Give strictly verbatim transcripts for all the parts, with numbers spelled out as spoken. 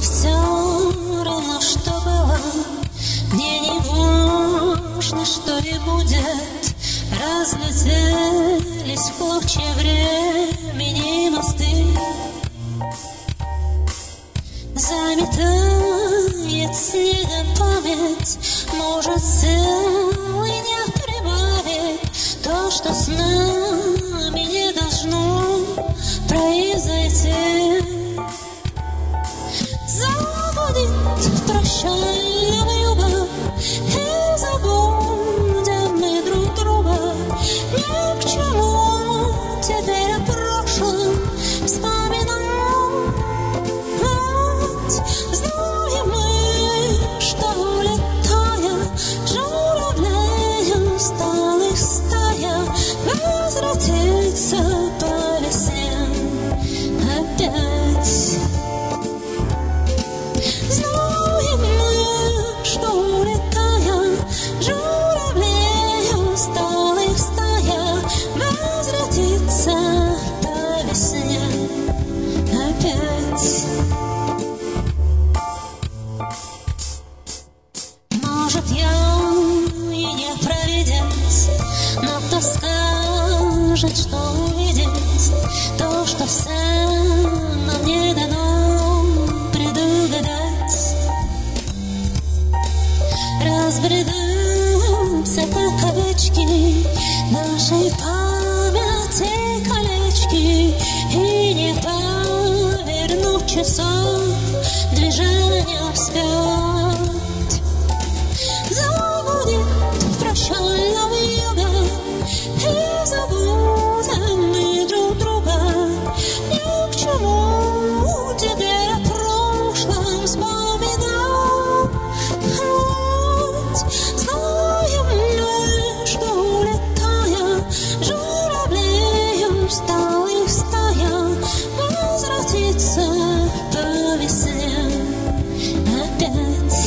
все равно, что было. Мне не важно, что и будет. Разлетелись в клочья времени мосты. Заметает снегом память. Может, целый не прибавить то, что с нами не должно произойти. Забудет прощального юга, и забудем мы друг друга. Ни к чему теперь о прошлом вспоминать. Знаем мы, что улетая, журавлею сталых стая возвратится по весне опять. Знаем мы, что улетая, журавлею сталых стая возвратится по весне опять. Может, я и не провидец, но кто скажет, что увидеть то, что всем нам не дано предугадать. Разбредутся, как овечки, нашей памяти колечки, и не повернуть часов движения вспять. Забудет прощального юга, и забудем мы друг друга. Ни к чему теперь о прошлом вспоминать. Знаем мы, что улетая, журавлею сталых стая возвратится по весне опять.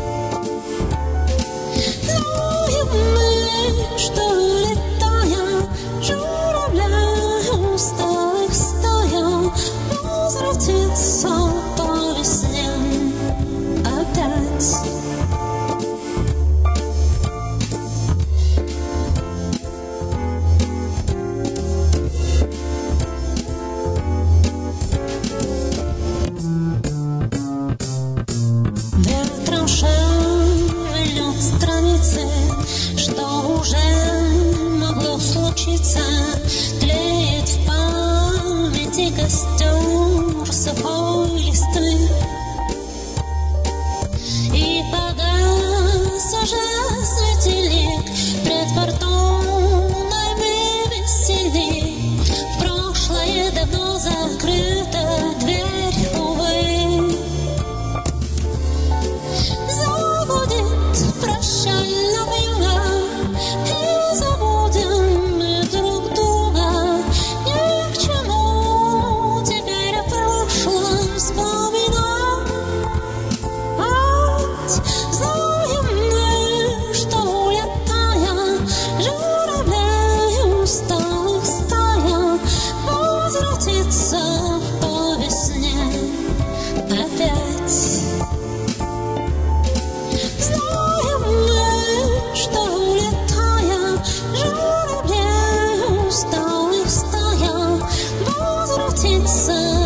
Знаем мы, что улетая, журавлею сталых стая возвратится по весне опять. Ветром шевелят страницы, что уже могло случиться. Тлеет в памяти костер сухой листвы, и погас уже светильник пред фортуной мы бессильны. В прошлое давно закрыта дверь, увы. Забудет прощального юга, и забудем мы друг друга. Ни к чему теперь о прошлом вспоминать. Знаем мы, что улетая, журавлею сталых стая возвратится по весне опять. Знаем мы, что улетая, журавлею сталых стая возвратится